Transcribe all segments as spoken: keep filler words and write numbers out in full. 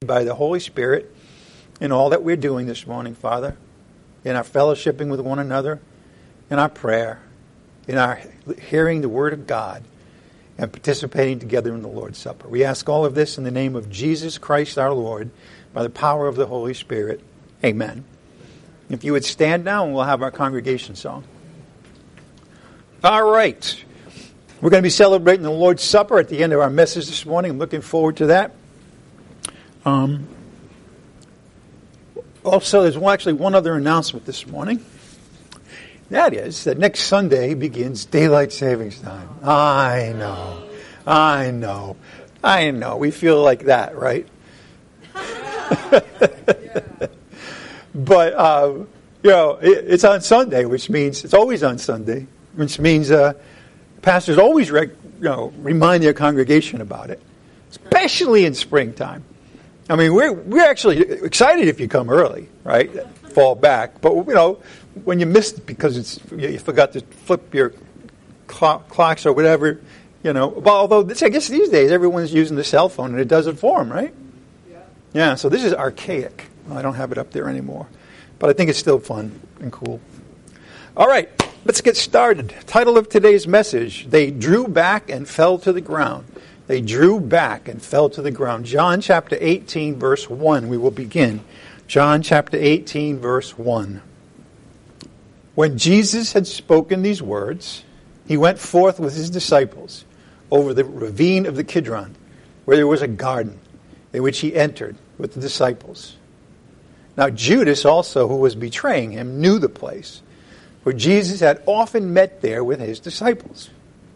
by the Holy Spirit in all that we're doing this morning, Father, in our fellowshipping with one another, in our prayer, in our hearing the Word of God, and participating together in the Lord's Supper. We ask all of this in the name of Jesus Christ our Lord, by the power of the Holy Spirit. Amen. If you would stand now, and we'll have our congregation song. All right. We're going to be celebrating the Lord's Supper at the end of our message this morning. I'm looking forward to that. Um, also, there's one, actually one other announcement this morning. That is that next Sunday begins Daylight Savings Time. I know. I know. I know. We feel like that, right? But, uh, you know, it, it's on Sunday, which means, it's always on Sunday, which means uh, pastors always rec- you know, remind their congregation about it, especially in springtime. I mean, we're we're actually excited if you come early, right? Fall back. But, you know, when you missed it because it's you forgot to flip your clock, clocks or whatever, you know. Well, although, this, I guess these days everyone's using the cell phone and it does it for them, right? Yeah. Yeah, so this is archaic. Well, I don't have it up there anymore. But I think it's still fun and cool. All right, let's get started. Title of today's message, They Drew Back and Fell to the Ground. They drew back and fell to the ground. John chapter eighteen, verse one, we will begin. John chapter eighteen, verse one. When Jesus had spoken these words, he went forth with his disciples over the ravine of the Kidron, where there was a garden, in which he entered with the disciples. Now Judas also, who was betraying him, knew the place, for Jesus had often met there with his disciples.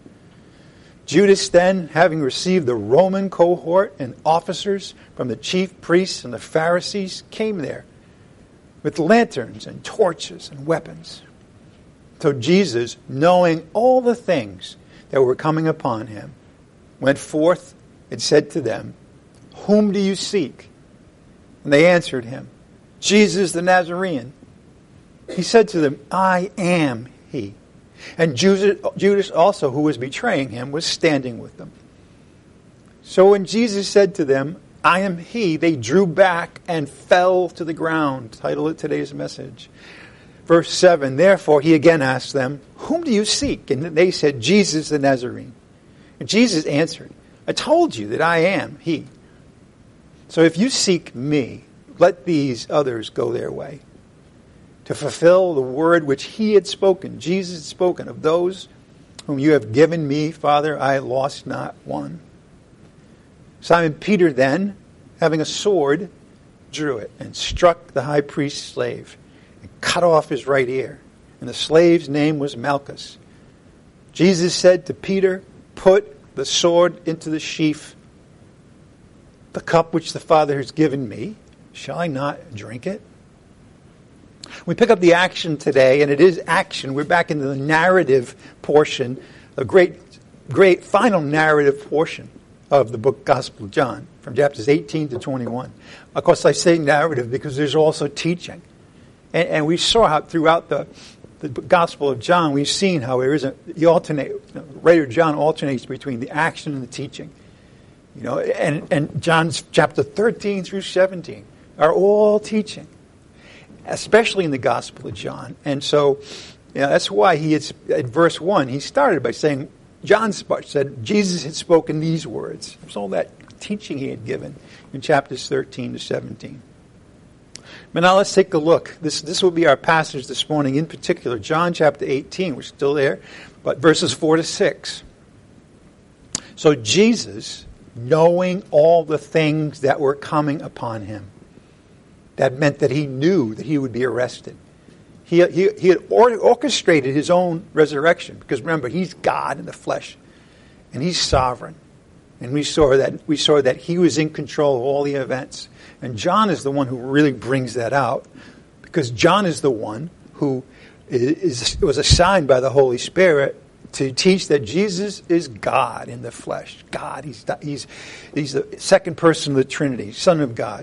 Judas then, having received the Roman cohort and officers from the chief priests and the Pharisees, came there with lanterns and torches and weapons. So Jesus, knowing all the things that were coming upon him, went forth and said to them, "Whom do you seek?" And they answered him, "Jesus the Nazarene." He said to them, "I am he." And Judas also, who was betraying him, was standing with them. So when Jesus said to them, "I am he," they drew back and fell to the ground. Title of today's message. Verse seven, therefore he again asked them, "Whom do you seek?" And they said, "Jesus the Nazarene." And Jesus answered, "I told you that I am he. So if you seek me, let these others go their way." To fulfill the word which he had spoken, Jesus had spoken, "Of those whom you have given me, Father, I lost not one." Simon Peter then, having a sword, drew it and struck the high priest's slave and cut off his right ear. And the slave's name was Malchus. Jesus said to Peter, "Put the sword into the sheath. The cup which the Father has given me, shall I not drink it?" We pick up the action today, and it is action. We're back into the narrative portion, a great, great final narrative portion of the book Gospel of John, from chapters eighteen to twenty-one. Of course, I say narrative because there's also teaching. And, and we saw how throughout the, the Gospel of John, we've seen how there is a, the alternate, writer John alternates between the action and the teaching. You know, and, and John's chapter thirteen through seventeen are all teaching, especially in the Gospel of John. And so, you know, that's why he had, at verse one, he started by saying, John said, Jesus had spoken these words. It was all that teaching he had given in chapters thirteen to seventeen. But now let's take a look. This this will be our passage this morning, in particular, John chapter eighteen. We're still there, but verses four to six. So Jesus, knowing all the things that were coming upon him, that meant that he knew that he would be arrested. He, he, he had orchestrated his own resurrection, because remember, he's God in the flesh, and he's sovereign. And we saw that we saw that he was in control of all the events. And John is the one who really brings that out, because John is the one who is, was assigned by the Holy Spirit to teach that Jesus is God in the flesh. God, he's he's he's the second person of the Trinity, Son of God.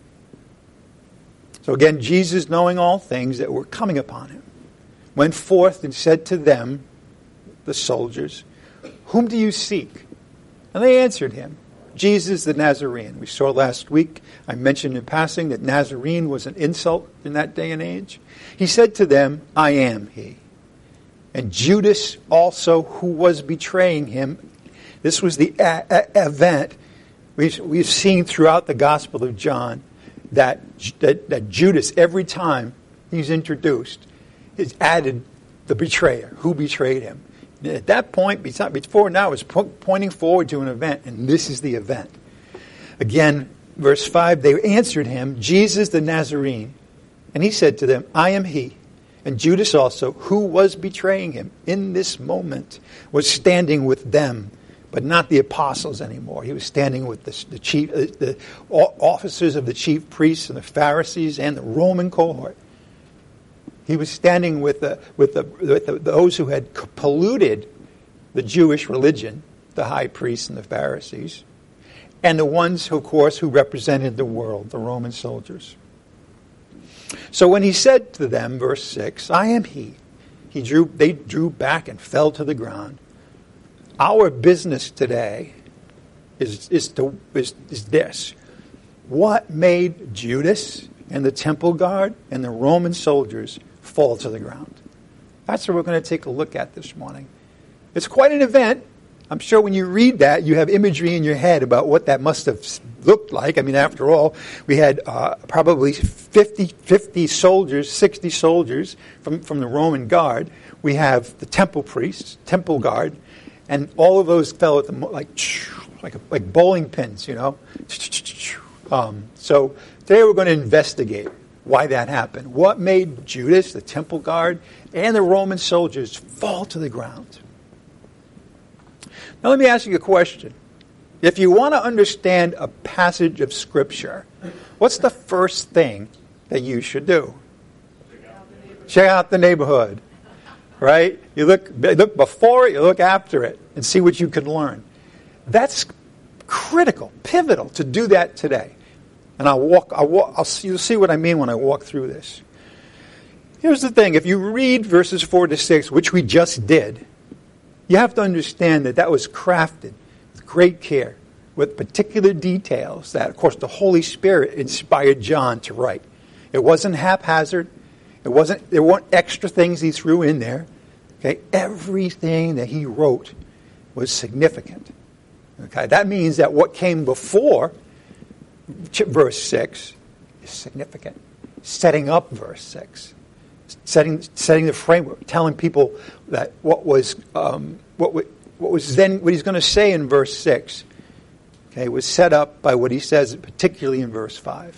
So again, Jesus, knowing all things that were coming upon him, went forth and said to them, the soldiers, "Whom do you seek?" And they answered him, Jesus the Nazarene. We saw last week, I mentioned in passing, that Nazarene was an insult in that day and age. He said to them, I am he. And Judas also, who was betraying him, this was the a- a- event we've, we've seen throughout the Gospel of John, that, that, that Judas, every time he's introduced, is added the betrayer, who betrayed him. At that point, before now, it's pointing forward to an event, and this is the event. Again, verse five, they answered him, Jesus the Nazarene. And he said to them, I am he. And Judas also, who was betraying him in this moment, was standing with them, but not the apostles anymore. He was standing with the, the chief, uh, the officers of the chief priests and the Pharisees and the Roman cohort. He was standing with, the, with, the, with the, those who had polluted the Jewish religion, the high priests and the Pharisees, and the ones, of course, who represented the world, the Roman soldiers. So when he said to them, verse six, I am he, he drew, they drew back and fell to the ground. Our business today is, is, to, is, is this. What made Judas and the temple guard and the Roman soldiers fall to the ground? That's what we're going to take a look at this morning. It's quite an event. I'm sure when you read that, you have imagery in your head about what that must have looked like. I mean, after all, we had uh, probably fifty, fifty soldiers, sixty soldiers from, from the Roman guard. We have the temple priests, temple guard, and all of those fell at the like like like bowling pins, you know. Um, so today we're going to investigate why that happened. What made Judas, the temple guard, and the Roman soldiers fall to the ground? Now let me ask you a question. If you want to understand a passage of Scripture, what's the first thing that you should do? Check out the neighborhood. Right? You look, you look before it, you look after it, and see what you can learn. That's critical, pivotal to do that today. And I'll walk. I'll walk. I'll see, you'll see what I mean when I walk through this. Here's the thing: if you read verses four to six, which we just did, you have to understand that that was crafted with great care, with particular details that, of course, the Holy Spirit inspired John to write. It wasn't haphazard. It wasn't. There weren't extra things he threw in there. Okay, everything that he wrote was significant. Okay, that means that what came before verse six is significant. Setting up verse six, setting setting the framework, telling people that what was um, what what was then what he's going to say in verse six, okay, was set up by what he says, particularly in verse five.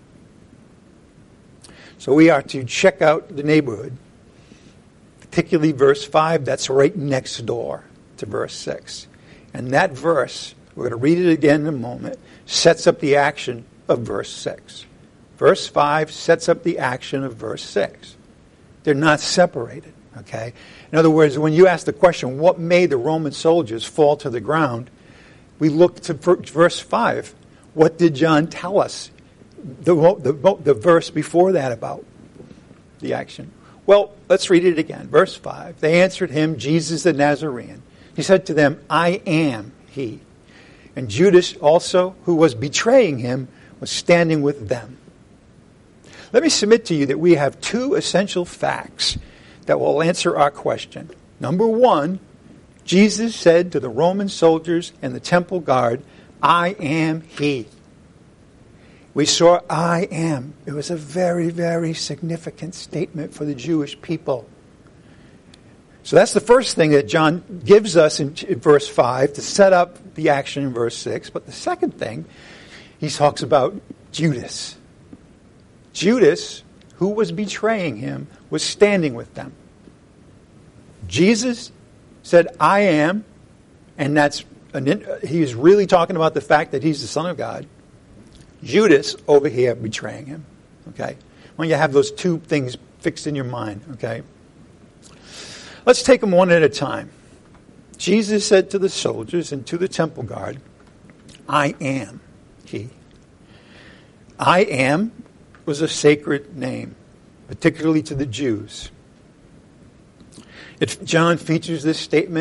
So we are to check out the neighborhood, particularly verse five. That's right next door to verse six, and that verse, we're going to read it again in a moment, sets up the action of verse six. Verse five sets up the action of verse six. They're not separated, okay? In other words, when you ask the question, what made the Roman soldiers fall to the ground, we look to verse five. What did John tell us? The, the, the verse before that about the action. Well, let's read it again. Verse five. They answered him, Jesus the Nazarene. He said to them, I am he. And Judas also, who was betraying him, was standing with them. Let me submit to you that we have two essential facts that will answer our question. Number one, Jesus said to the Roman soldiers and the temple guard, I am he. We saw I am. It was a very, very significant statement for the Jewish people. So that's the first thing that John gives us in verse five to set up the action in verse six. But the second thing, he talks about Judas. Judas, who was betraying him, was standing with them. Jesus said, I am, and that's an, he's really talking about the fact that he's the Son of God. Judas over here betraying him. Okay? When you have those two things fixed in your mind, okay? Let's take them one at a time. Jesus said to the soldiers and to the temple guard, I am he. I am was a sacred name, particularly to the Jews. It, John features this statement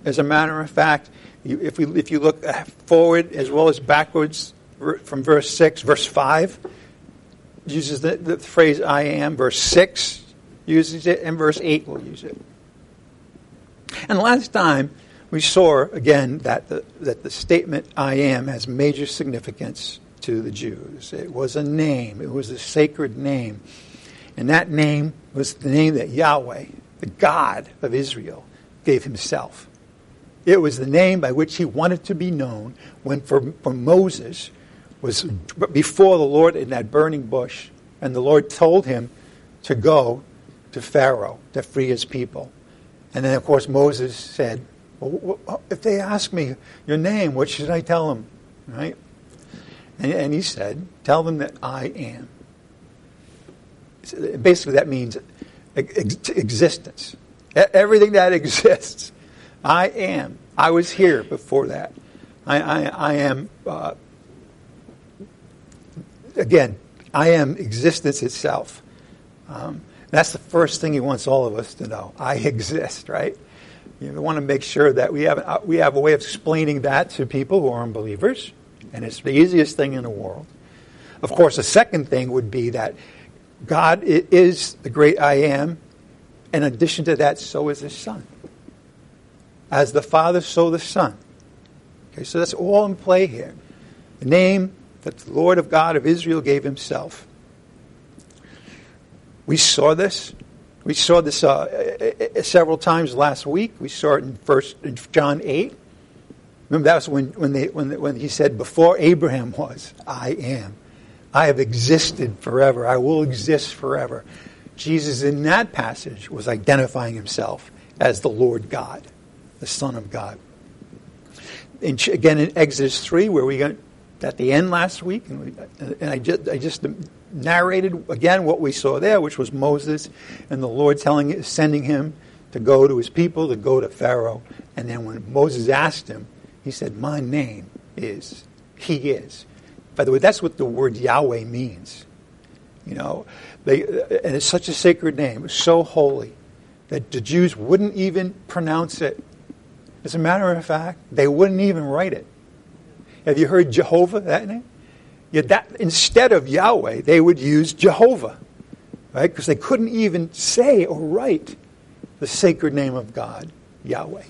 As a matter of fact, you, if we if you look forward as well as backwards from verse six, verse five uses the, the phrase I am. Verse six uses it, and verse eight will use it. And last time we saw again that the, that the statement I am has major significance to the Jews. It was a name. It was a sacred name. And that name was the name that Yahweh, the God of Israel, gave himself. It was the name by which he wanted to be known when for, for Moses was before the Lord in that burning bush, and the Lord told him to go to Pharaoh to free his people. And then, of course, Moses said, well, if they ask me your name, what should I tell them? Right? And, and he said, tell them that I am. Basically, that means ex- existence. Everything that exists. I am. I was here before that. I, I, I am, uh, again, I am existence itself. Um, that's the first thing he wants all of us to know. I exist, right? You want to make sure that we have, we have a way of explaining that to people who are unbelievers, and it's the easiest thing in the world. Of course, the second thing would be that God is the great I am. In addition to that, so is his Son. As the Father, so the Son. Okay, so that's all in play here. The name that the Lord of God of Israel gave himself. We saw this. We saw this uh, several times last week. We saw it in First in John eight. Remember, that was when when they when when he said, "Before Abraham was, I am. I have existed forever. I will exist forever." Jesus, in that passage, was identifying himself as the Lord God, the Son of God. In, again, in Exodus three, where we got at the end last week, and, we, and I just I just narrated again what we saw there, which was Moses and the Lord telling, sending him to go to his people, to go to Pharaoh. And then when Moses asked him, he said, "My name is, he is." By the way, that's what the word Yahweh means. You know, they, and it's such a sacred name, it's so holy, that the Jews wouldn't even pronounce it. As a matter of fact, they wouldn't even write it. Have you heard Jehovah, that name? Yeah, that, instead of Yahweh, they would use Jehovah, right? Because they couldn't even say or write the sacred name of God, Yahweh.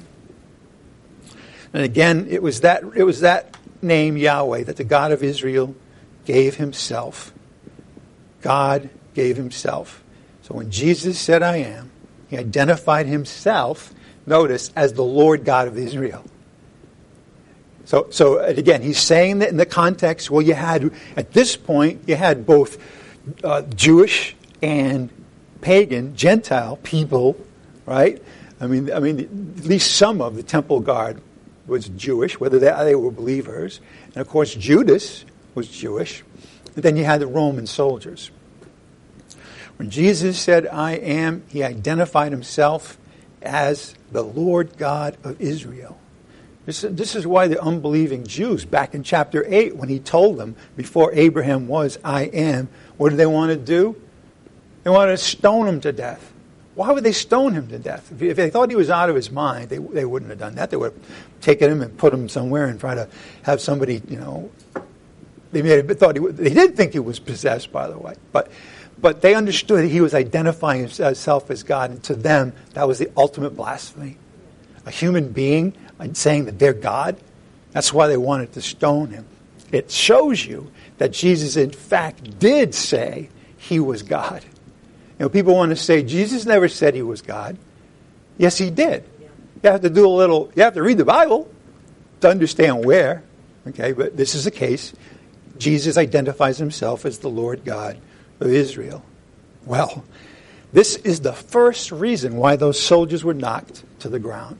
And again, it was that it was that name, Yahweh, that the God of Israel gave himself. God gave himself. So when Jesus said, I am, he identified himself, notice, as the Lord God of Israel. So, so again, he's saying that in the context, well, you had, at this point, you had both uh, Jewish and pagan, Gentile people, right? I mean, I mean, at least some of the temple guard was Jewish, whether they, they were believers. And of course, Judas was Jewish. And then you had the Roman soldiers. When Jesus said, I am, he identified himself as the Lord God of Israel. This, this is why the unbelieving Jews, back in chapter eight, when he told them, before Abraham was, I am, what did they want to do? They wanted to stone him to death. Why would they stone him to death? If they thought he was out of his mind, they, they wouldn't have done that. They would have taken him and put him somewhere and try to have somebody, you know, they may have thought he was, they did think he was possessed, by the way. But but they understood that he was identifying himself as God, and to them, that was the ultimate blasphemy. A human being saying that they're God, that's why they wanted to stone him. It shows you that Jesus, in fact, did say he was God. You know, people want to say, Jesus never said he was God. Yes, he did. You have to do a little, you have to read the Bible to understand where. Okay, but this is the case. Jesus identifies himself as the Lord God of Israel. Well, this is the first reason why those soldiers were knocked to the ground.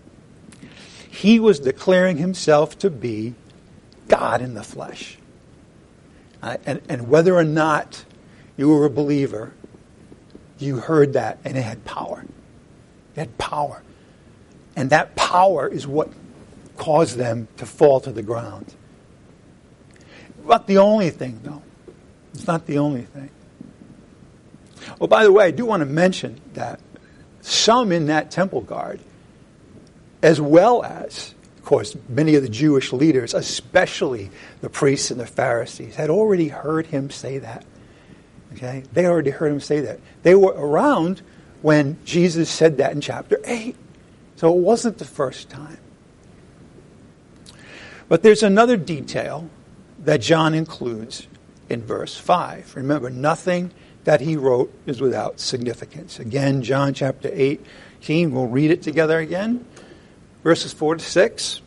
He was declaring himself to be God in the flesh. Uh, and, and whether or not you were a believer, you heard that, and it had power. It had power. And that power is what caused them to fall to the ground. Not the only thing, though. It's not the only thing. Oh, by the way, I do want to mention that some in that temple guard as well as, of course, many of the Jewish leaders, especially the priests and the Pharisees, had already heard him say that. Okay? They already heard him say that. They were around when Jesus said that in chapter eight. So it wasn't the first time. But there's another detail that John includes in verse five. Remember, nothing that he wrote is without significance. Again, John chapter eighteen, we'll read it together again. Verses four to six.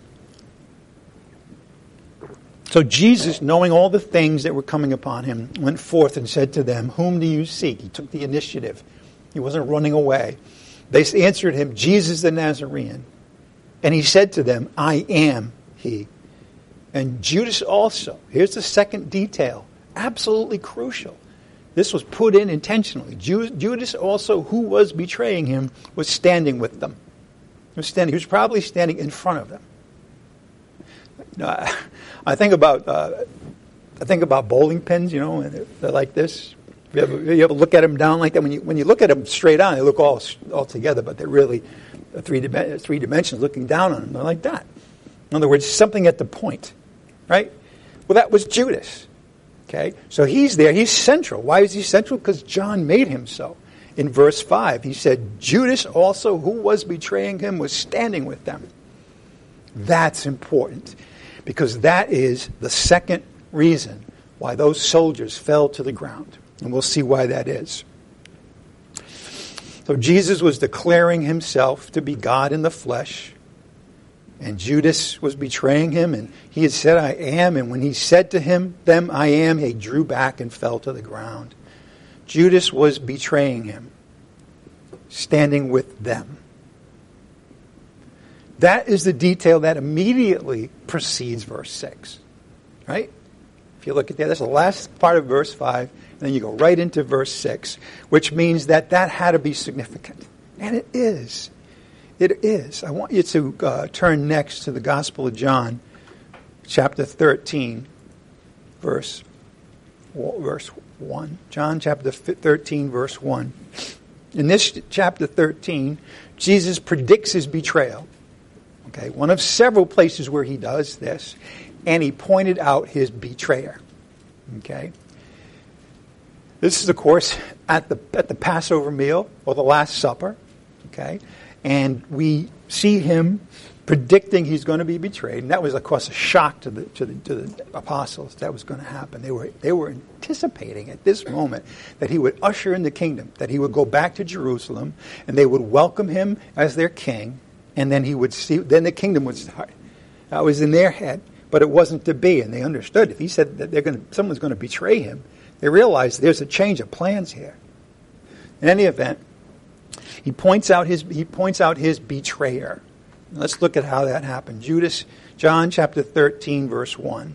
So Jesus, knowing all the things that were coming upon him, went forth and said to them, "Whom do you seek?" He took the initiative. He wasn't running away. They answered him, "Jesus the Nazarene." And he said to them, "I am he." And Judas also. Here's the second detail. Absolutely crucial. This was put in intentionally. Judas also, who was betraying him, was standing with them. He was standing. He was probably standing in front of them. You know, I, I think about uh, I think about bowling pins. You know, and they're, they're like this. You ever, you ever look at them down like that? When you when you look at them straight on, they look all all together, but they're really three three dimensions looking down on them. They're like that. In other words, something at the point, right? Well, that was Judas. Okay, so he's there. He's central. Why is he central? Because John made him so. In verse five, he said, "Judas also, who was betraying him, was standing with them." That's important, because that is the second reason why those soldiers fell to the ground. And we'll see why that is. So Jesus was declaring himself to be God in the flesh. And Judas was betraying him. And he had said, "I am." And when he said to him, them, "I am," he drew back and fell to the ground. Judas was betraying him, standing with them. That is the detail that immediately precedes verse six. Right? If you look at that, that's the last part of verse five. And then you go right into verse six, which means that that had to be significant. And it is. It is. I want you to uh, turn next to the Gospel of John, chapter thirteen, verse, verse one. John chapter thirteen, verse one. In this chapter thirteen, Jesus predicts his betrayal. Okay, one of several places where he does this. And he pointed out his betrayer. Okay. This is, of course, at the at the Passover meal or the Last Supper, okay, and we see him predicting he's going to be betrayed, and that was, of course, a shock to the to the, to the apostles. That was going to happen. They were they were anticipating at this moment that he would usher in the kingdom, that he would go back to Jerusalem, and they would welcome him as their king, and then he would see. Then the kingdom would start. That was in their head, but it wasn't to be, and they understood. If he said that they're going to, someone's going to betray him, they realized there's a change of plans here. In any event, he points out his he points out his betrayer. Let's look at how that happened. Judas, John chapter thirteen, verse one.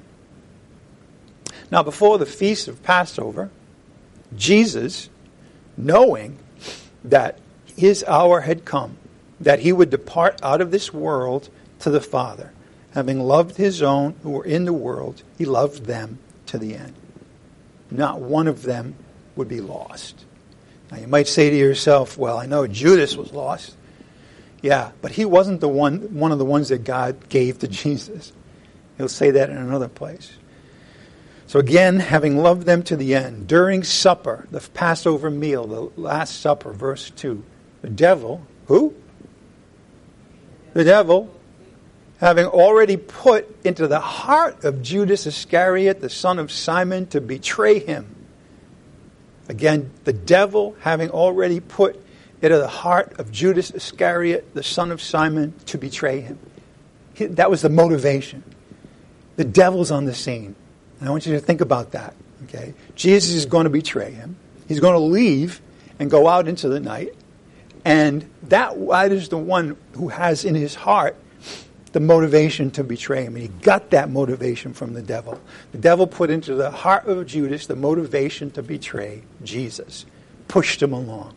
Now, before the feast of Passover, Jesus, knowing that his hour had come, that he would depart out of this world to the Father, having loved his own who were in the world, he loved them to the end. Not one of them would be lost. Now you might say to yourself, well, I know Judas was lost. Yeah, but he wasn't the one one of the ones that God gave to Jesus. He'll say that in another place. So again, having loved them to the end, during supper, the Passover meal, the Last Supper, verse two, the devil, who? The devil, having already put into the heart of Judas Iscariot, the son of Simon, to betray him. Again, the devil having already put into the heart of Judas Iscariot, the son of Simon, to betray him. That was the motivation. The devil's on the scene. And I want you to think about that. Okay, Jesus is going to betray him. He's going to leave and go out into the night. And that, that is the one who has in his heart the motivation to betray him. And he got that motivation from the devil. The devil put into the heart of Judas the motivation to betray Jesus. Pushed him along.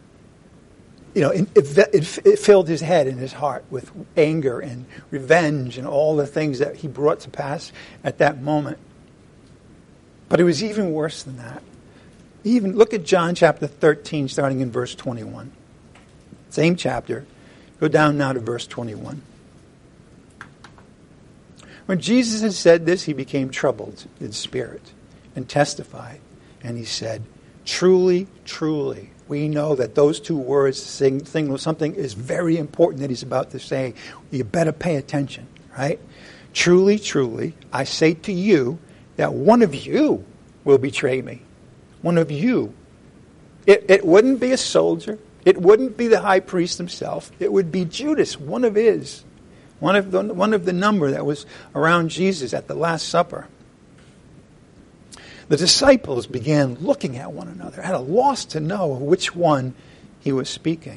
You know, it, it, it filled his head and his heart with anger and revenge and all the things that he brought to pass at that moment. But it was even worse than that. Even look at John chapter thirteen, starting in verse twenty-one. Same chapter. Go down now to verse twenty-one. When Jesus had said this, he became troubled in spirit and testified. And he said, truly, truly, we know that those two words sing, sing something is very important that he's about to say. You better pay attention, right? Truly, truly, I say to you that one of you will betray me. One of you. It, it wouldn't be a soldier. It wouldn't be the high priest himself. It would be Judas, one of his. One of the, one of the number that was around Jesus at the Last Supper. The disciples began looking at one another, at a loss to know which one he was speaking.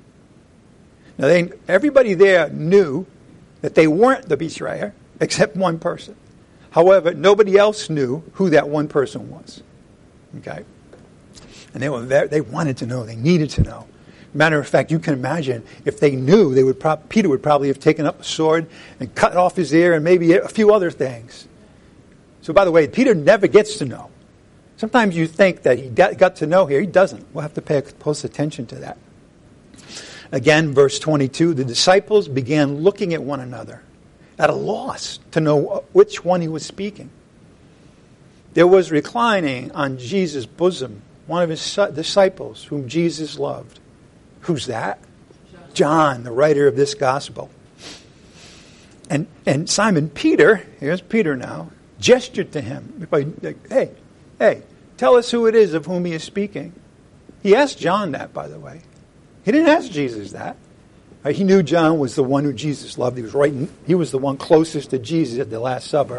Now, they, everybody there knew that they weren't the betrayer, except one person. However, nobody else knew who that one person was. Okay? And they were very, they wanted to know. They needed to know. Matter of fact, you can imagine if they knew, they would pro- Peter would probably have taken up a sword and cut off his ear and maybe a few other things. So, by the way, Peter never gets to know. Sometimes you think that he got to know here. He doesn't. We'll have to pay close attention to that. Again, verse twenty-two, the disciples began looking at one another, at a loss to know which one he was speaking. There was reclining on Jesus' bosom one of his disciples whom Jesus loved. Who's that? John, the writer of this gospel. And and Simon Peter, here's Peter now, gestured to him. Hey, hey, tell us who it is of whom he is speaking. He asked John that, by the way. He didn't ask Jesus that. He knew John was the one who Jesus loved. He was right. In, he was the one closest to Jesus at the Last Supper.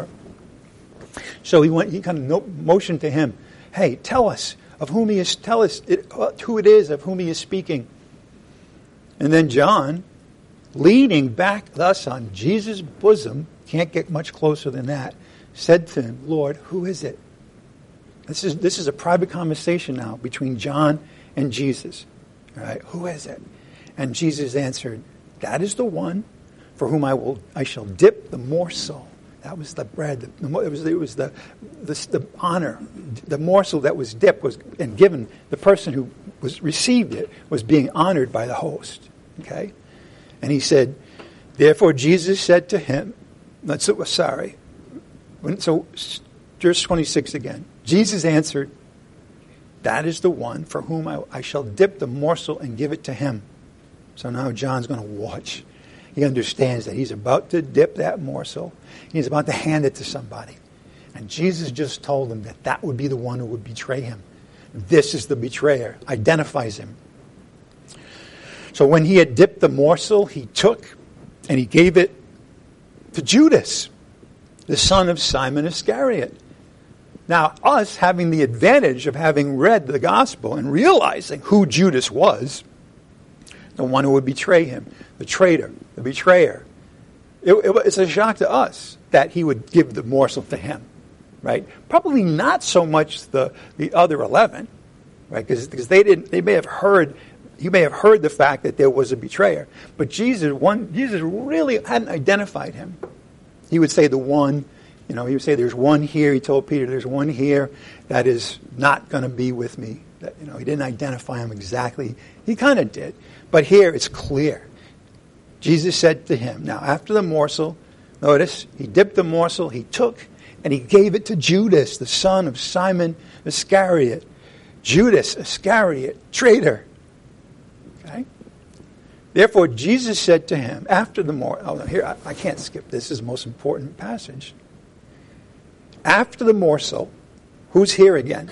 So he went. He kind of motioned to him, "Hey, tell us of whom he is. Tell us it, who it is of whom he is speaking." And then John, leaning back thus on Jesus' bosom, can't get much closer than that, said to him, "Lord, who is it?" This is this is a private conversation now between John and Jesus. All right, who is it? And Jesus answered, "That is the one for whom I will I shall dip the morsel." That was the bread. The, it was it was the, the the honor, the morsel that was dipped was and given. The person who was received it was being honored by the host. Okay, and he said, therefore Jesus said to him, "Let's sorry." So verse twenty-six again. Jesus answered, "That is the one for whom I, I shall dip the morsel and give it to him." So now John's going to watch. He understands that he's about to dip that morsel. He's about to hand it to somebody. And Jesus just told him that that would be the one who would betray him. This is the betrayer. Identifies him. So when he had dipped the morsel, he took and he gave it to Judas, the son of Simon Iscariot. Now, us having the advantage of having read the gospel and realizing who Judas was, the one who would betray him, the traitor, the betrayer. It, it, it's a shock to us that he would give the morsel to him, right? Probably not so much the, the other eleven, right? Because they didn't. They may have heard. He may have heard the fact that there was a betrayer, but Jesus, one, Jesus really hadn't identified him. He would say the one. You know, he would say, "There's one here." He told Peter, "There's one here that is not going to be with me." That, you know, he didn't identify him exactly. He kind of did. But here it's clear. Jesus said to him, now after the morsel, notice, he dipped the morsel, he took, and he gave it to Judas, the son of Simon Iscariot. Judas Iscariot, traitor. Okay? Therefore, Jesus said to him, after the morsel, oh, no, here, I, I can't skip this, this is the most important passage. After the morsel, who's here again?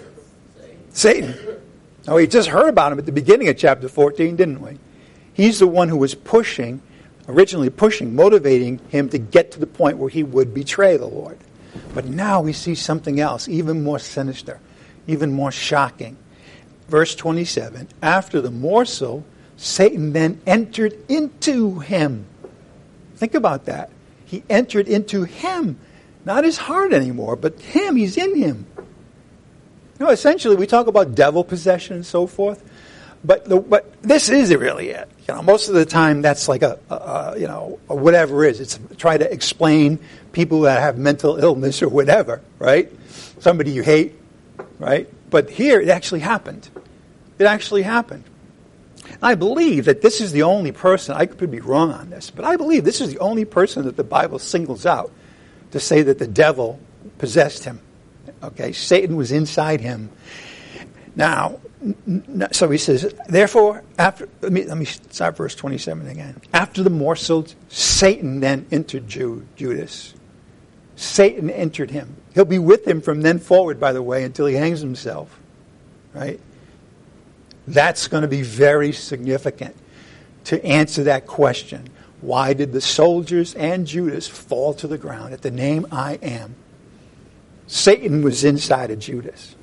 Satan. Now, we just heard about him at the beginning of chapter fourteen, didn't we? He's the one who was pushing, originally pushing, motivating him to get to the point where he would betray the Lord. But now we see something else, even more sinister, even more shocking. Verse twenty-seven, after the morsel, Satan then entered into him. Think about that. He entered into him. Not his heart anymore, but him. He's in him. You know, essentially, we talk about devil possession and so forth, but the, but this is really it. You know, most of the time, that's like a, a, a you know a whatever it is. It's try to explain people that have mental illness or whatever, right? Somebody you hate, right? But here, it actually happened. It actually happened. I believe that this is the only person, I could be wrong on this, but I believe this is the only person that the Bible singles out to say that the devil possessed him. Okay, Satan was inside him. Now, so he says, therefore, after, let me, let me start verse twenty-seven again. After the morsel, Satan then entered Ju- Judas. Satan entered him. He'll be with him from then forward, by the way, until he hangs himself. Right? That's going to be very significant to answer that question. Why did the soldiers and Judas fall to the ground at the name I am? Satan was inside of Judas.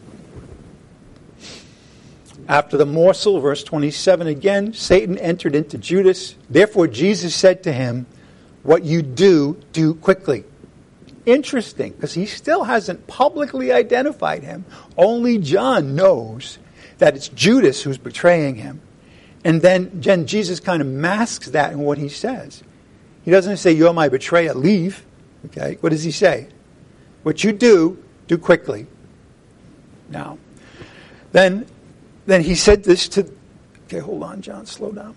After the morsel, verse twenty-seven again, Satan entered into Judas. Therefore Jesus said to him, what you do, do quickly. Interesting, because he still hasn't publicly identified him. Only John knows that it's Judas who's betraying him. And then, then Jesus kind of masks that in what he says. He doesn't say, you're my betrayer, leave. Okay, what does he say? What you do, do quickly. Now, then, then he said this to, okay, hold on, John, slow down.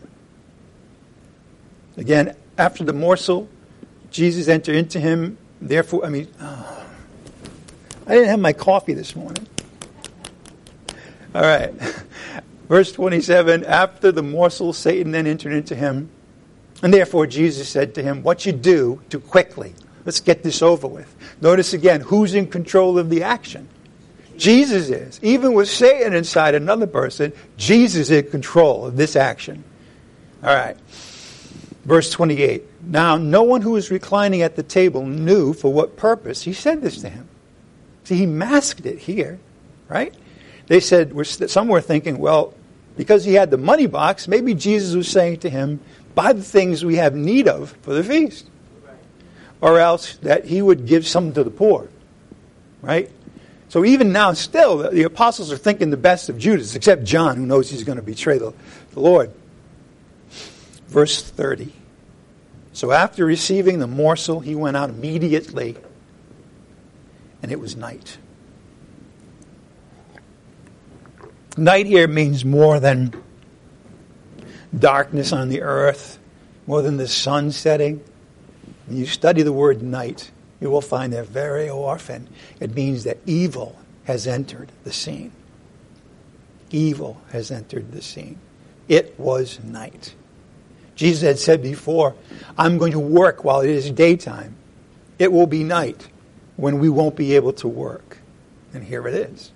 Again, after the morsel, Jesus entered into him. Therefore, I mean, oh, I didn't have my coffee this morning. All right. Verse twenty-seven, after the morsel, Satan then entered into him. And therefore, Jesus said to him, what you do, do quickly. Let's get this over with. Notice again, who's in control of the action? Jesus is. Even with Satan inside another person, Jesus is in control of this action. All right. Verse twenty-eight. Now, no one who was reclining at the table knew for what purpose he said this to him. See, he masked it here, right? They said, some were thinking, well, because he had the money box, maybe Jesus was saying to him, buy the things we have need of for the feast. Right. Or else that he would give some to the poor, right? So even now, still, the, the apostles are thinking the best of Judas, except John, who knows he's going to betray the, the Lord. Verse thirty. So after receiving the morsel, he went out immediately, and it was night. Night here means more than darkness on the earth, more than the sun setting. When you study the word night, you will find that very often it means that evil has entered the scene. Evil has entered the scene. It was night. Jesus had said before, I'm going to work while it is daytime. It will be night when we won't be able to work. And here it is.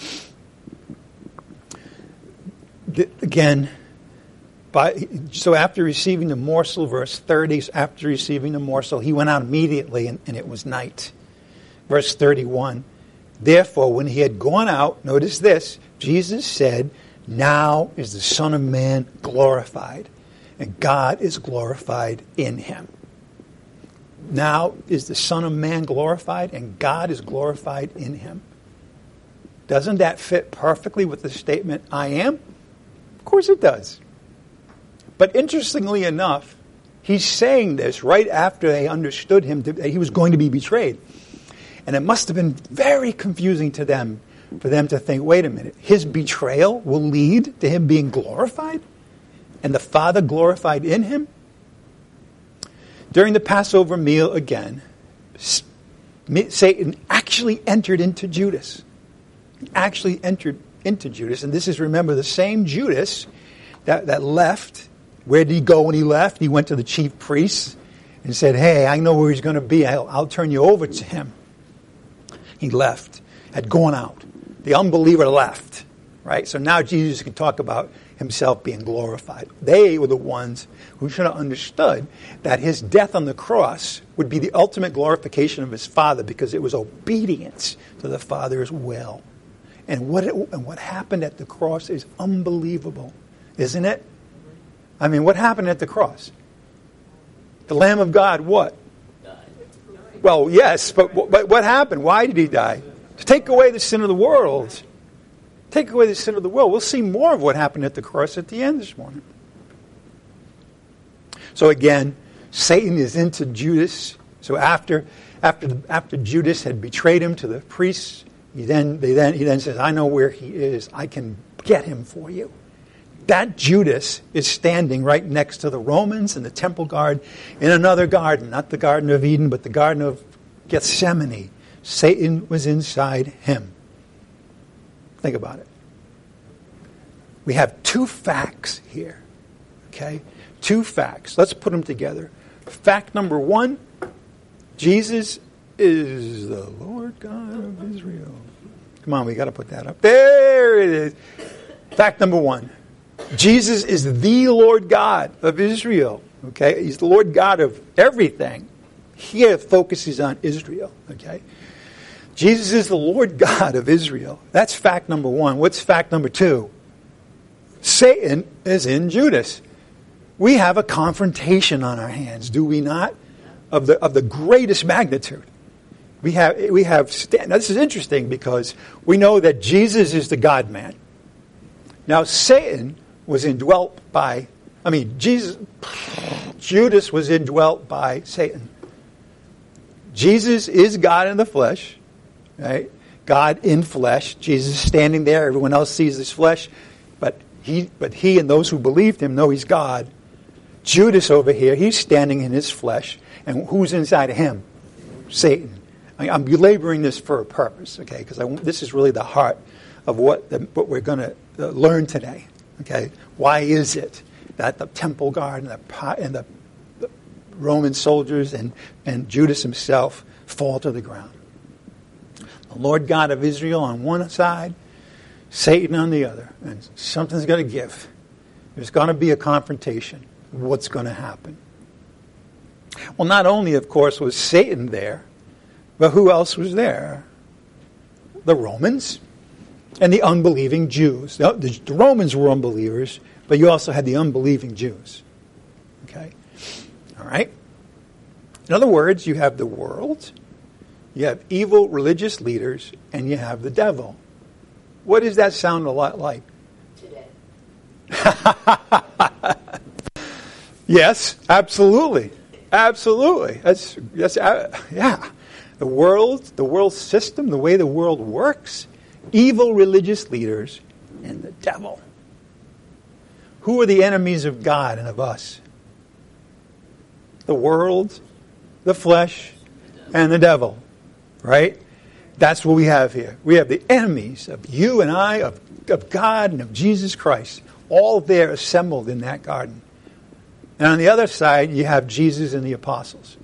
Again, by, so after receiving the morsel, verse thirty, after receiving the morsel, he went out immediately, and, and it was night. Verse thirty-one, therefore, when he had gone out, notice this, Jesus said, now is the Son of Man glorified, and God is glorified in him. Now is the Son of Man glorified, and God is glorified in him. Doesn't that fit perfectly with the statement, I am? Of course it does. But interestingly enough, he's saying this right after they understood him that he was going to be betrayed. And it must have been very confusing to them for them to think, wait a minute, his betrayal will lead to him being glorified? And the Father glorified in him? During the Passover meal again, Satan actually entered into Judas. He actually entered into Judas. And this is, remember, the same Judas that, that left. Where did he go when he left? He went to the chief priests and said, hey, I know where he's going to be. I'll, I'll turn you over to him. He left, had gone out. The unbeliever left, right? So now Jesus can talk about himself being glorified. They were the ones who should have understood that his death on the cross would be the ultimate glorification of his Father because it was obedience to the Father's will. And what it, and what happened at the cross is unbelievable, isn't it? I mean, what happened at the cross? The Lamb of God, what? Died. Well, yes, but, but what happened? Why did he die? To take away the sin of the world. Take away the sin of the world. We'll see more of what happened at the cross at the end this morning. So again, Satan is into Judas. So after after after Judas had betrayed him to the priests, he then they then he then says, I know where he is. I can get him for you. That Judas is standing right next to the Romans and the temple guard in another garden, not the Garden of Eden, but the Garden of Gethsemane. Satan was inside him. Think about it. We have two facts here. Okay? Two facts. Let's put them together. Fact number one, Jesus is the Lord God of Israel. Come on, we got to put that up. There it is. Fact number one, Jesus is the Lord God of Israel. Okay? He's the Lord God of everything. Here focuses on Israel. Okay? Jesus is the Lord God of Israel. That's fact number one. What's fact number two? Satan is in Judas. We have a confrontation on our hands, do we not? Of the of the greatest magnitude. We have we have. Now this is interesting because we know that Jesus is the God-man. Now Satan was indwelt by. I mean, Jesus. Judas was indwelt by Satan. Jesus is God in the flesh, right? God in flesh. Jesus is standing there. Everyone else sees his flesh, but he but he and those who believed him know he's God. Judas over here, he's standing in his flesh. And who's inside of him? Satan. I, I'm belaboring this for a purpose, okay? Because this is really the heart of what, the, what we're going to uh, learn today, okay? Why is it that the temple guard and the, and the, the Roman soldiers and, and Judas himself fall to the ground? The Lord God of Israel on one side, Satan on the other. And something's going to give. There's going to be a confrontation. What's going to happen? Well, not only, of course, was Satan there, but who else was there? The Romans and the unbelieving Jews. The, the, the Romans were unbelievers, but you also had the unbelieving Jews. Okay? All right? In other words, you have the world, you have evil religious leaders, and you have the devil. What does that sound a lot like? Today. Yes, absolutely, absolutely. That's that's uh, yeah. The world, the world system, the way the world works, evil religious leaders, and the devil. Who are the enemies of God and of us? The world, the flesh, and the devil. Right? That's what we have here. We have the enemies of you and I, of, of God and of Jesus Christ, all there assembled in that garden. And on the other side, you have Jesus and the apostles.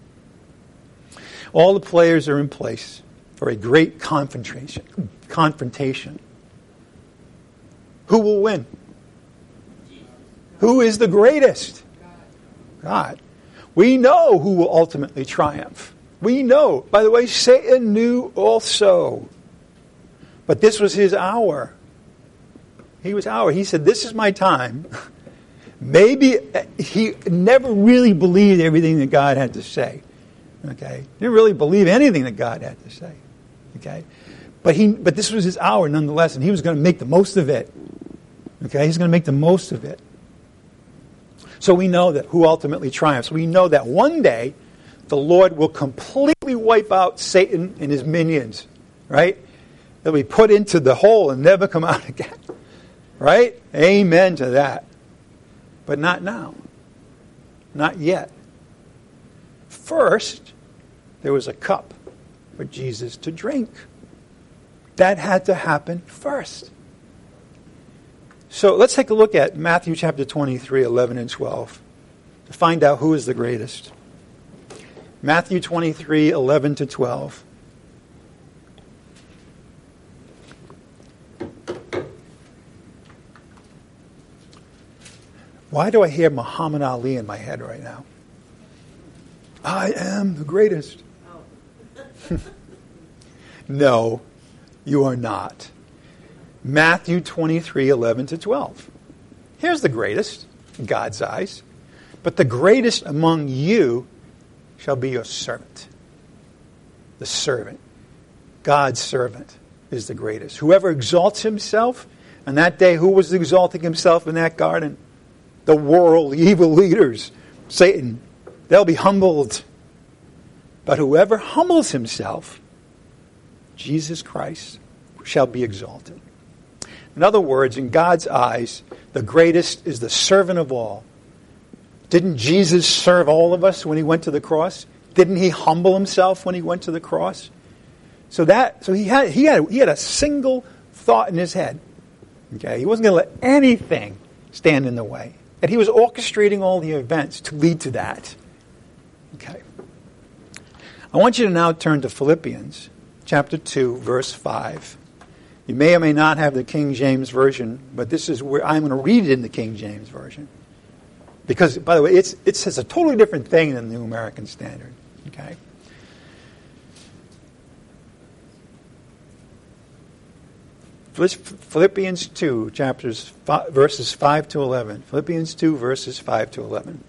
All the players are in place for a great confrontation. Confrontation. Who will win? Who is the greatest? God. We know who will ultimately triumph. We know. By the way, Satan knew also. But this was his hour. He was hour. He said, this is my time. Maybe he never really believed everything that God had to say. Okay? He didn't really believe anything that God had to say. Okay? But he but this was his hour nonetheless, and he was going to make the most of it. Okay? He's going to make the most of it. So we know that who ultimately triumphs. We know that one day the Lord will completely wipe out Satan and his minions. Right? They'll be put into the hole and never come out again. Right? Amen to that. But not now. Not yet. First, there was a cup for Jesus to drink. That had to happen first. So let's take a look at Matthew chapter twenty-three, eleven and twelve to find out who is the greatest. Matthew twenty-three, eleven to twelve. Why do I hear Muhammad Ali in my head right now? I am the greatest. Oh. No, you are not. Matthew twenty-three, eleven to twelve. Here's the greatest in God's eyes. But the greatest among you shall be your servant. The servant. God's servant is the greatest. Whoever exalts himself, and that day, who was exalting himself in that garden? The world, the evil leaders, Satan. They'll be humbled. But whoever humbles himself, Jesus Christ, shall be exalted. In other words, in God's eyes, the greatest is the servant of all. Didn't Jesus serve all of us when he went to the cross? Didn't he humble himself when he went to the cross? So that so he had he had he had a single thought in his head. Okay, he wasn't going to let anything stand in the way. And he was orchestrating all the events to lead to that. Okay. I want you to now turn to Philippians chapter two, verse five. You may or may not have the King James Version, but this is where I'm going to read it in the King James Version. Because, by the way, it's, it says a totally different thing than the New American Standard. Okay? Philippians two, chapters five, verses five to eleven. Philippians two, verses five to eleven.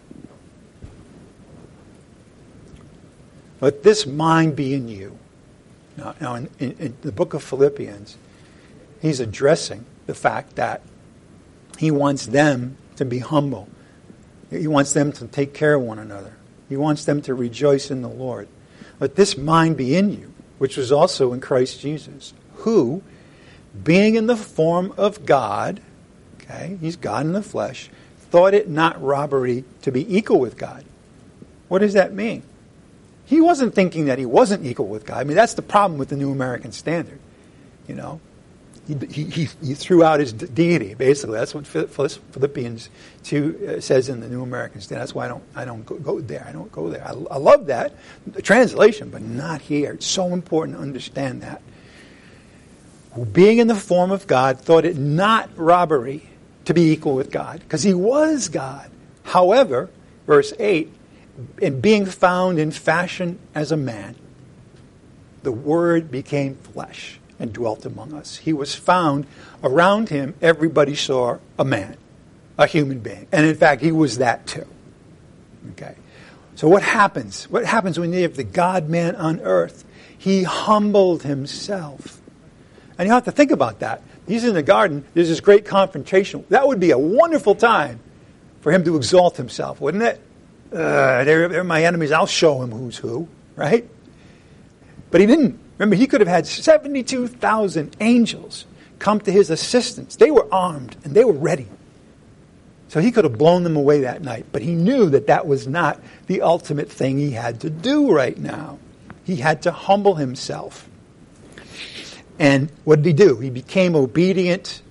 Let this mind be in you. Now, now in, in, in the book of Philippians, he's addressing the fact that he wants them to be humble. He wants them to take care of one another. He wants them to rejoice in the Lord. Let this mind be in you, which was also in Christ Jesus, who, being in the form of God, okay, he's God in the flesh, thought it not robbery to be equal with God. What does that mean? He wasn't thinking that he wasn't equal with God. I mean, that's the problem with the New American Standard. You know, he, he, he threw out his deity, basically. That's what Philippians two says in the New American Standard. That's why I don't, I don't go, go there. I don't go there. I, I love that, the translation, but not here. It's so important to understand that. Who, being in the form of God, thought it not robbery to be equal with God, because he was God. However, verse eight, in being found in fashion as a man, the Word became flesh and dwelt among us. He was found. Around him, everybody saw a man, a human being. And in fact, he was that too. Okay. So what happens? What happens when you have the God-man on earth? He humbled himself. And you have to think about that. He's in the garden. There's this great confrontation. That would be a wonderful time for him to exalt himself, wouldn't it? Uh, they're, they're my enemies. I'll show him who's who, right? But he didn't. Remember, he could have had seventy-two thousand angels come to his assistance. They were armed and they were ready. So he could have blown them away that night. But he knew that that was not the ultimate thing he had to do right now. He had to humble himself. And what did he do? He became obedient.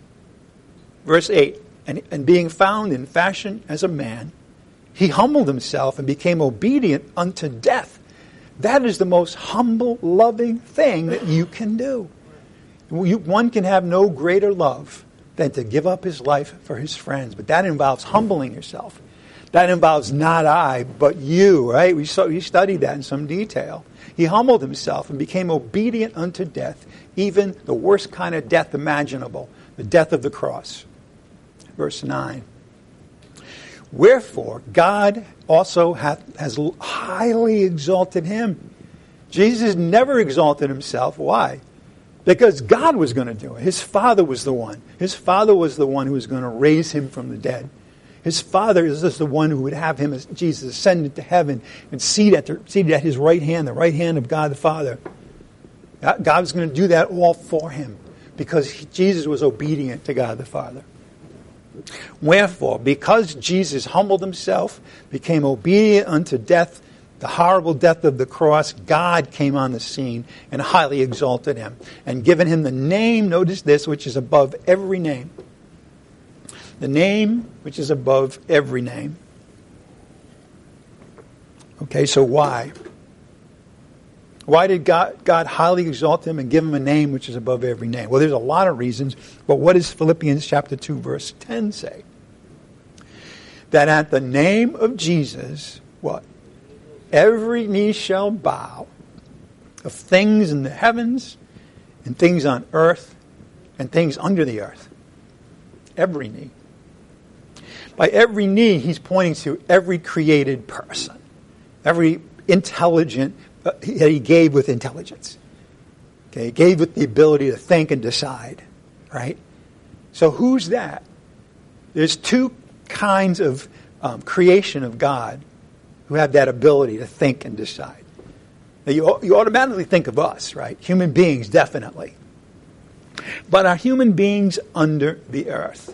Verse eight, and, and being found in fashion as a man, he humbled himself and became obedient unto death. That is the most humble, loving thing that you can do. You, one can have no greater love than to give up his life for his friends. But that involves humbling yourself. That involves not I, but you, right? We, saw, we studied that in some detail. He humbled himself and became obedient unto death, even the worst kind of death imaginable, the death of the cross. Verse nine. Wherefore, God also hath, has highly exalted him. Jesus never exalted himself. Why? Because God was going to do it. His Father was the one. His Father was the one who was going to raise him from the dead. His Father is just the one who would have him, as Jesus, ascend into heaven and seated at, the, seated at his right hand, the right hand of God the Father. God was going to do that all for him because he, Jesus was obedient to God the Father. Wherefore, because Jesus humbled himself, became obedient unto death, the horrible death of the cross, God came on the scene and highly exalted him and given him the name, notice this, which is above every name. The name which is above every name. Okay, so why? Why did God, God highly exalt him and give him a name which is above every name? Well, there's a lot of reasons, but what does Philippians chapter two, verse ten say? That at the name of Jesus, what? Every knee shall bow of things in the heavens and things on earth and things under the earth. Every knee. By every knee, he's pointing to every created person, every intelligent that he gave with intelligence. Okay, he gave with the ability to think and decide, right? So who's that? There's two kinds of um, creation of God who have that ability to think and decide. Now you, you automatically think of us, right? Human beings, definitely. But are human beings under the earth?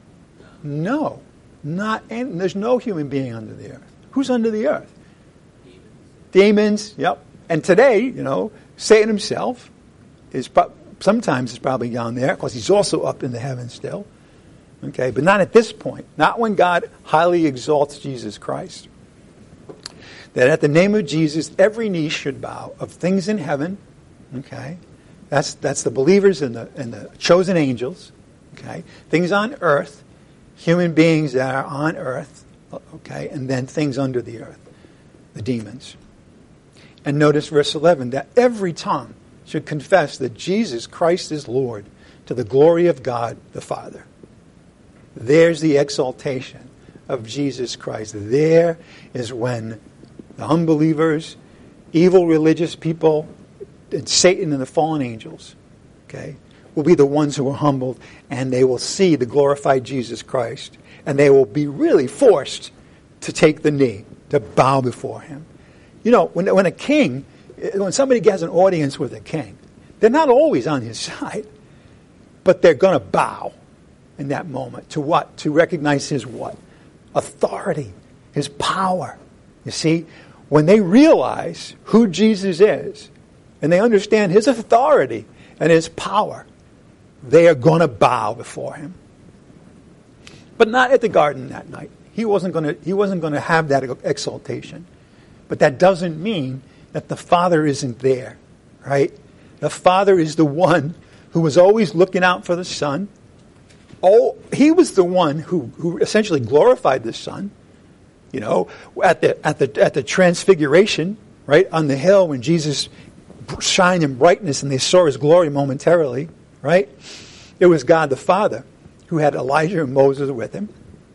No. Not any, there's no human being under the earth. Who's under the earth? Demons. Demons, yep. And today, you know, Satan himself is pro- sometimes is probably down there, because he's also up in the heavens still. Okay, but not at this point. Not when God highly exalts Jesus Christ. That at the name of Jesus, every knee should bow, of things in heaven. Okay, that's that's the believers and the and the chosen angels. Okay, things on earth, human beings that are on earth. Okay, and then things under the earth, the demons. And notice verse eleven, that every tongue should confess that Jesus Christ is Lord, to the glory of God the Father. There's the exaltation of Jesus Christ. There is when the unbelievers, evil religious people, and Satan and the fallen angels, okay, will be the ones who are humbled, and they will see the glorified Jesus Christ, and they will be really forced to take the knee, to bow before him. You know, when, when a king, when somebody gets an audience with a king, they're not always on his side, but they're going to bow in that moment. To what? To recognize his what? Authority, his power. You see, when they realize who Jesus is, and they understand his authority and his power, they are going to bow before him. But not at the garden that night. He wasn't going to, he wasn't going to have that exaltation. But that doesn't mean that the Father isn't there, right? The Father is the one who was always looking out for the Son. Oh, he was the one who, who essentially glorified the Son. You know, at the at the at the transfiguration, right, on the hill when Jesus shined in brightness and they saw his glory momentarily, right? It was God the Father who had Elijah and Moses with him.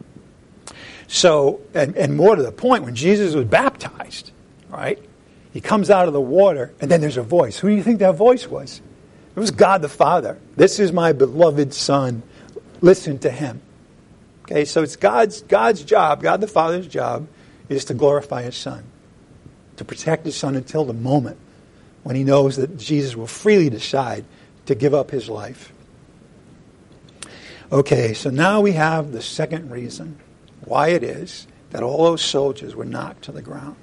So, and, and more to the point, when Jesus was baptized, right, he comes out of the water, and then there's a voice. Who do you think that voice was? It was God the Father. This is my beloved Son. Listen to him. Okay, so it's God's God's job, God the Father's job, is to glorify his Son, to protect his Son until the moment when he knows that Jesus will freely decide to give up his life. Okay, so now we have the second reason why it is that all those soldiers were knocked to the ground.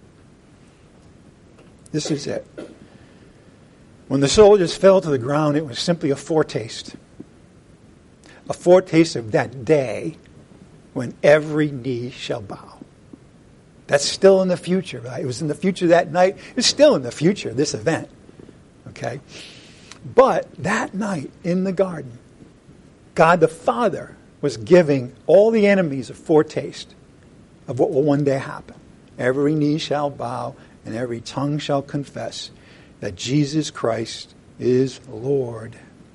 This is it. When the soldiers fell to the ground, it was simply a foretaste. A foretaste of that day when every knee shall bow. That's still in the future, right? It was in the future that night. It's still in the future, this event. Okay? But that night in the garden, God the Father was giving all the enemies a foretaste of what will one day happen. Every knee shall bow and every tongue shall confess that Jesus Christ is Lord.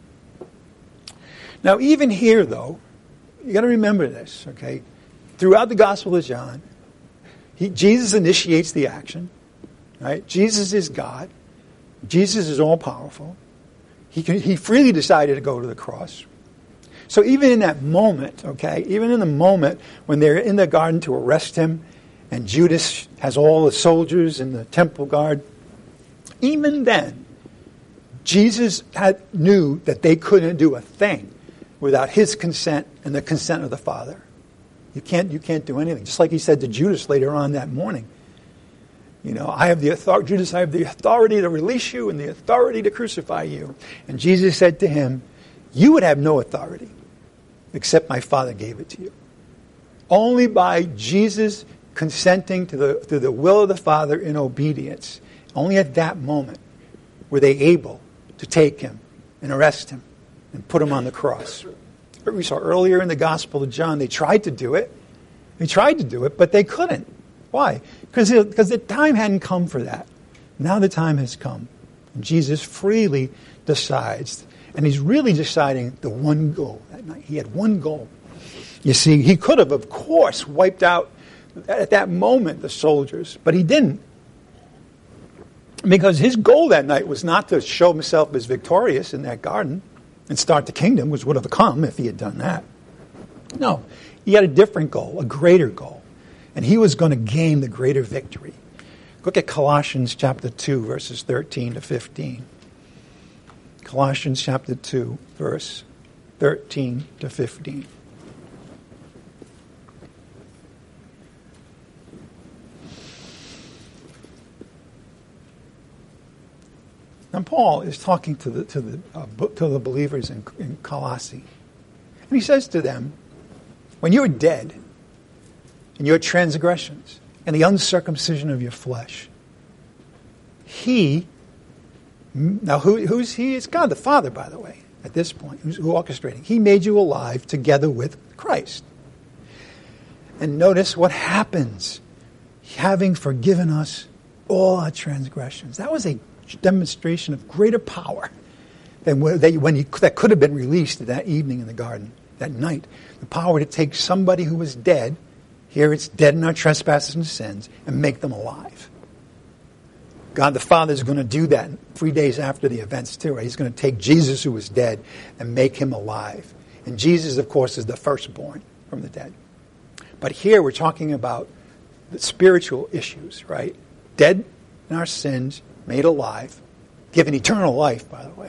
Now, even here, though, you got to remember this, okay? Throughout the Gospel of John, he, Jesus initiates the action, right? Jesus is God. Jesus is all-powerful. He, can, he freely decided to go to the cross. So even in that moment, okay, even in the moment when they're in the garden to arrest him, and Judas has all the soldiers and the temple guard, even then, Jesus had, knew that they couldn't do a thing without his consent and the consent of the Father. You can't, you can't do anything. Just like he said to Judas later on that morning. You know, I have the authority, Judas, I have the authority to release you and the authority to crucify you. And Jesus said to him, you would have no authority except my Father gave it to you. Only by Jesus consenting to the, to the will of the Father in obedience, only at that moment were they able to take him and arrest him and put him on the cross. We saw earlier in the Gospel of John, they tried to do it. They tried to do it, but they couldn't. Why? Because because the time hadn't come for that. Now the time has come. And Jesus freely decides. And he's really deciding the one goal that night. He had one goal. You see, he could have, of course, wiped out at that moment the soldiers, but he didn't. Because his goal that night was not to show himself as victorious in that garden and start the kingdom, which would have come if he had done that. No, he had a different goal, a greater goal. And he was going to gain the greater victory. Look at Colossians chapter two, verses thirteen to fifteen. Colossians chapter two, verse thirteen to fifteen. And Paul is talking to the to the uh, to the believers in, in Colossae, and he says to them, "When you were dead in your transgressions and the uncircumcision of your flesh, He now who, who's He? It's God the Father, by the way. At this point, who's who orchestrating? He made you alive together with Christ. And notice what happens, having forgiven us all our transgressions." That was a demonstration of greater power than when, they, when he, that could have been released that evening in the garden, that night. The power to take somebody who was dead, here it's dead in our trespasses and sins, and make them alive. God the Father is going to do that three days after the events too. Right? He's going to take Jesus who was dead and make him alive. And Jesus, of course, is the firstborn from the dead. But here we're talking about the spiritual issues, right? Dead in our sins, made alive, given eternal life, by the way.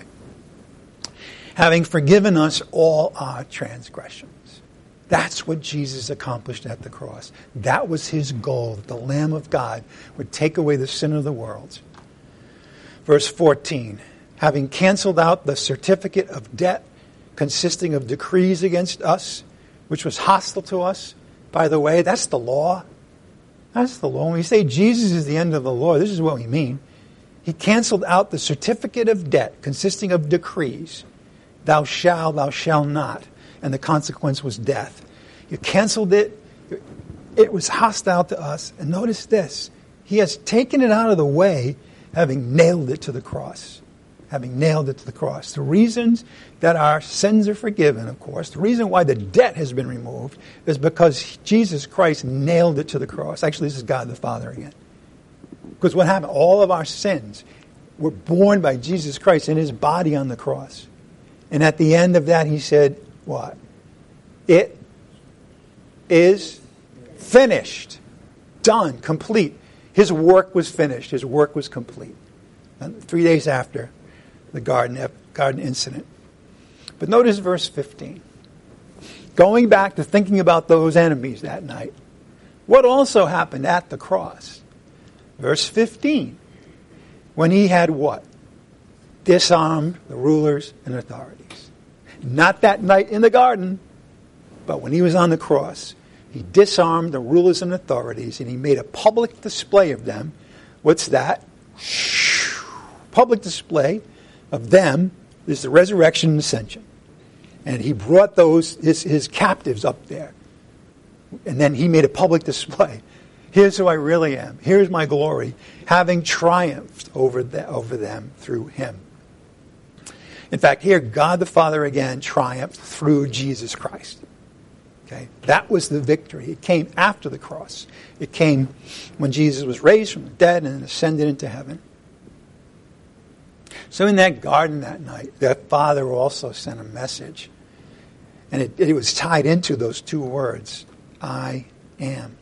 Having forgiven us all our transgressions. That's what Jesus accomplished at the cross. That was his goal, that the Lamb of God would take away the sin of the world. Verse fourteen, having canceled out the certificate of debt consisting of decrees against us, which was hostile to us. By the way, that's the law. That's the law. When we say Jesus is the end of the law, this is what we mean. He canceled out the certificate of debt consisting of decrees. Thou shalt, thou shalt not. And the consequence was death. You canceled it. It was hostile to us. And notice this. He has taken it out of the way, having nailed it to the cross. Having nailed it to the cross. The reasons that our sins are forgiven, of course, the reason why the debt has been removed is because Jesus Christ nailed it to the cross. Actually, this is God the Father again. Because what happened? All of our sins were borne by Jesus Christ in his body on the cross. And at the end of that, he said, what? It is finished. Done. Complete. His work was finished. His work was complete. And three days after the garden, garden incident. But notice verse fifteen. Going back to thinking about those enemies that night. What also happened at the cross? Verse fifteen, when he had what? Disarmed the rulers and authorities. Not that night in the garden, but when he was on the cross, he disarmed the rulers and authorities and he made a public display of them. What's that? Public display of them is the resurrection and ascension. And he brought those, his, his captives up there. And then he made a public display. Here's who I really am. Here's my glory, having triumphed over, the, over them through him. In fact, here, God the Father again triumphed through Jesus Christ. Okay, that was the victory. It came after the cross. It came when Jesus was raised from the dead and ascended into heaven. So in that garden that night, the Father also sent a message. And it, it was tied into those two words, I am.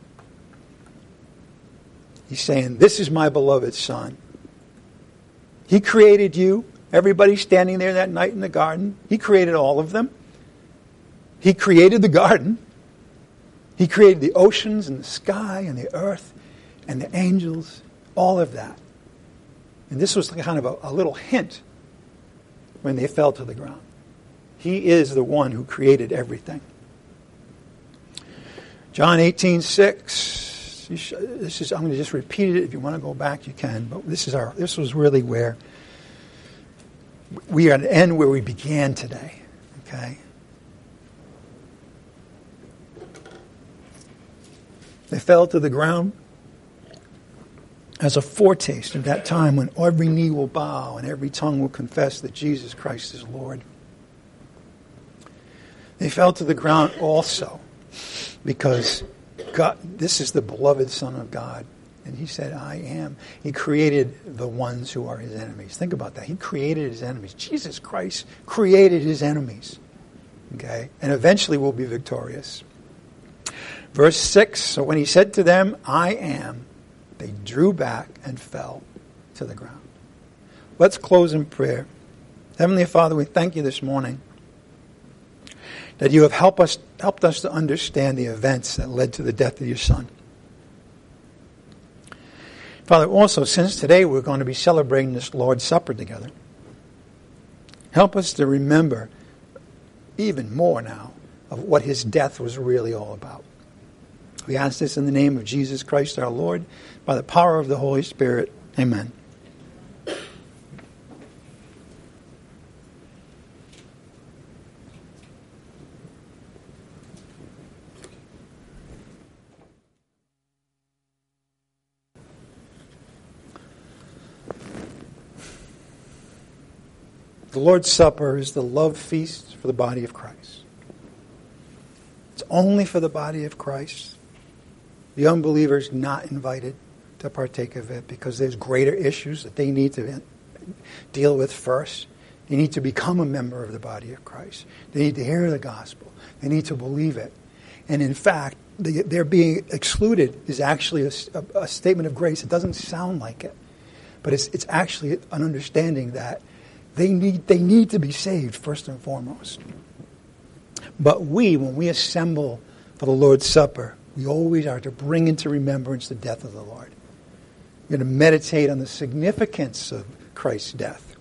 He's saying, this is my beloved Son. He created you. Everybody standing there that night in the garden. He created all of them. He created the garden. He created the oceans and the sky and the earth and the angels. All of that. And this was kind of a, a little hint when they fell to the ground. He is the one who created everything. John eighteen six. This is, I'm going to just repeat it. If you want to go back, you can. But this is our. This was really where we are at the end where we began today. Okay. They fell to the ground as a foretaste of that time when every knee will bow and every tongue will confess that Jesus Christ is Lord. They fell to the ground also because God, this is the beloved Son of God. And he said, I am. He created the ones who are his enemies. Think about that. He created his enemies. Jesus Christ created his enemies. Okay? And eventually we'll be victorious. Verse six, so when he said to them, I am, they drew back and fell to the ground. Let's close in prayer. Heavenly Father, we thank you this morning that you have helped us, helped us to understand the events that led to the death of your Son. Father, also, since today we're going to be celebrating this Lord's Supper together, help us to remember even more now of what his death was really all about. We ask this in the name of Jesus Christ our Lord, by the power of the Holy Spirit. Amen. The Lord's Supper is the love feast for the body of Christ. It's only for the body of Christ. The unbeliever is not invited to partake of it because there's greater issues that they need to deal with first. They need to become a member of the body of Christ. They need to hear the gospel. They need to believe it. And in fact, their being excluded is actually a, a, a statement of grace. It doesn't sound like it, but it's, it's actually an understanding that They need, they need to be saved first and foremost. But we, when we assemble for the Lord's Supper, we always are to bring into remembrance the death of the Lord. We're going to meditate on the significance of Christ's death.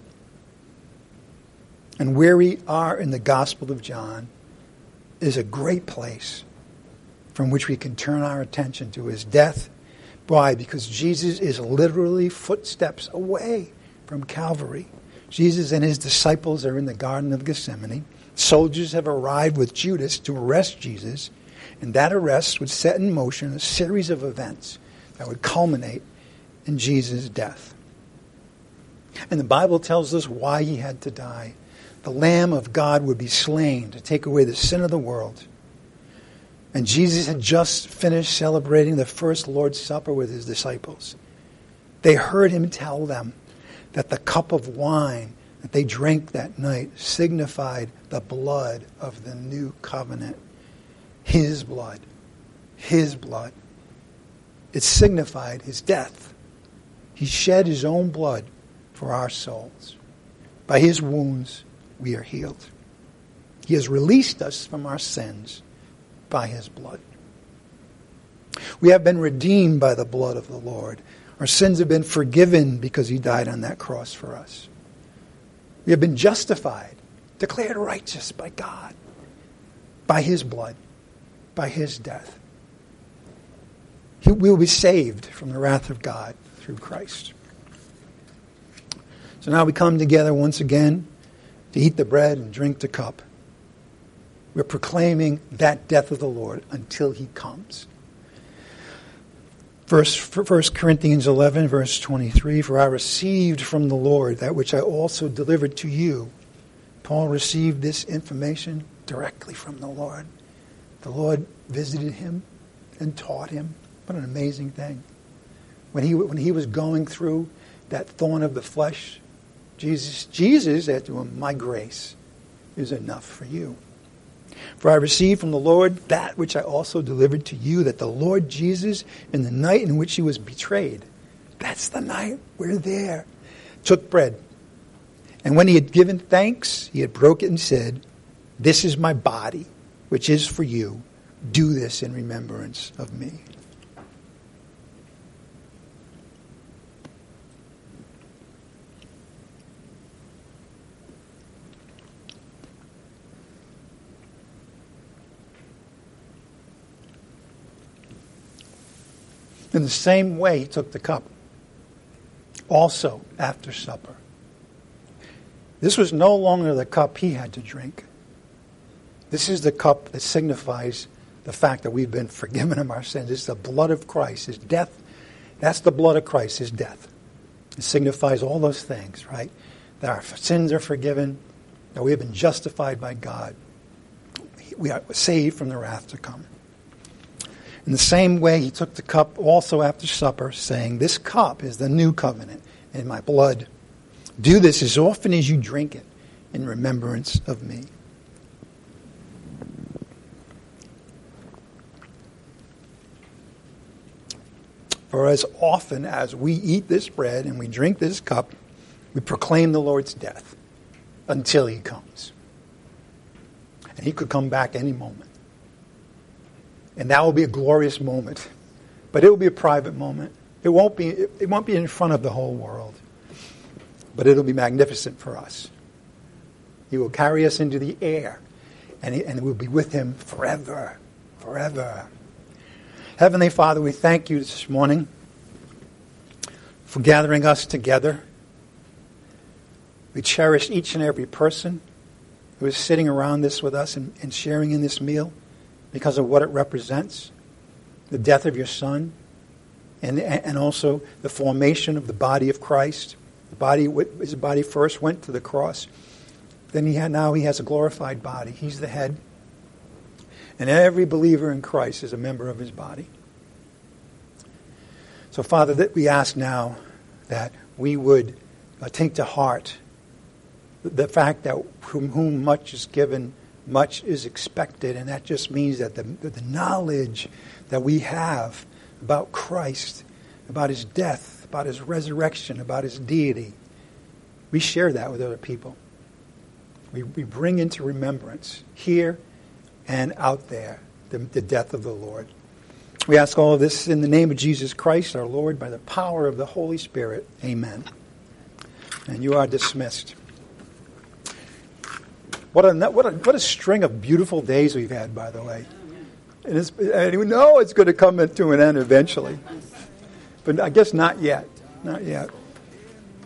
And where we are in the Gospel of John is a great place from which we can turn our attention to his death. Why? Because Jesus is literally footsteps away from Calvary. Jesus and his disciples are in the Garden of Gethsemane. Soldiers have arrived with Judas to arrest Jesus, and that arrest would set in motion a series of events that would culminate in Jesus' death. And the Bible tells us why he had to die. The Lamb of God would be slain to take away the sin of the world. And Jesus had just finished celebrating the first Lord's Supper with his disciples. They heard him tell them that the cup of wine that they drank that night signified the blood of the new covenant. His blood. His blood. It signified his death. He shed his own blood for our souls. By his wounds we are healed. He has released us from our sins by his blood. We have been redeemed by the blood of the Lord. Our sins have been forgiven because he died on that cross for us. We have been justified, declared righteous by God, by his blood, by his death. We will be saved from the wrath of God through Christ. So now we come together once again to eat the bread and drink the cup. We're proclaiming that death of the Lord until he comes. First Corinthians eleven, verse twenty-three, for I received from the Lord that which I also delivered to you. Paul received this information directly from the Lord. The Lord visited him and taught him. What an amazing thing. When he, when he was going through that thorn of the flesh, Jesus, Jesus said to him, my grace is enough for you. For I received from the Lord that which I also delivered to you, that the Lord Jesus, in the night in which he was betrayed, that's the night, we're there, took bread. And when he had given thanks, he had broke it and said, this is my body, which is for you. Do this in remembrance of me. In the same way, he took the cup, also after supper. This was no longer the cup he had to drink. This is the cup that signifies the fact that we've been forgiven of our sins. It's the blood of Christ, his death. That's the blood of Christ, his death. It signifies all those things, right? That our sins are forgiven, that we have been justified by God. We are saved from the wrath to come. In the same way, he took the cup also after supper, saying, this cup is the new covenant in my blood. Do this as often as you drink it in remembrance of me. For as often as we eat this bread and we drink this cup, we proclaim the Lord's death until he comes. And he could come back any moment. And that will be a glorious moment. But it will be a private moment. It won't be, it won't be in front of the whole world. But it'll be magnificent for us. He will carry us into the air. And, he, and we'll be with him forever. Forever. Heavenly Father, we thank you this morning for gathering us together. We cherish each and every person who is sitting around this with us and, and sharing in this meal because of what it represents. The death of your Son and, and also the formation of the body of Christ. The body, his body first went to the cross. Then he had, now he has a glorified body. He's the head. And every believer in Christ is a member of his body. So, Father, that we ask now that we would uh, take to heart the fact that from whom much is given, much is expected. And that just means that the, the knowledge that we have about Christ, about his death, about his resurrection, about his deity, we share that with other people. We, we bring into remembrance here and out there the, the death of the Lord. We ask all of this in the name of Jesus Christ, our Lord, by the power of the Holy Spirit. Amen. And you are dismissed. What a, what a, what a string of beautiful days we've had, by the way. And, it's, and we know it's going to come to an end eventually. But I guess not yet. Not yet.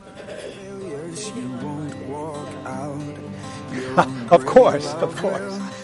Of course, of course.